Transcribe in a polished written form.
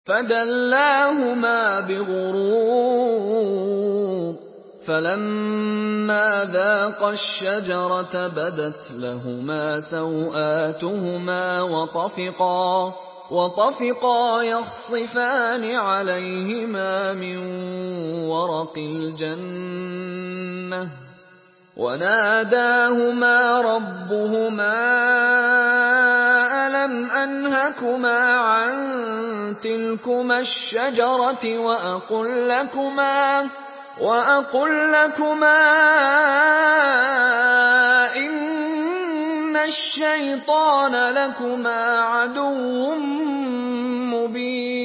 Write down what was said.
فَدَلَّاهُمَا بِغُرُورٍ ۚ فَلَمَّا ذَاقَا الشَّجَرَةَ بَدَتْ لَهُمَا سَوْآتُهُمَا وَطَفِقَا يَخْصِفَانِ عَلَيْهِمَا مِن وَرَقِ الْجَنَّةِ ۖ وَنَادَاهُمَا رَبُّهُمَا أَلَمْ أَنْهَكُمَا عَن تِلْكُمَا الشَّجَرَةِ وَأَقُل لَّكُمَا إِنَّ الشَّيْطَانَ لَكُمَا عَدُوٌّ مُّبِينٌ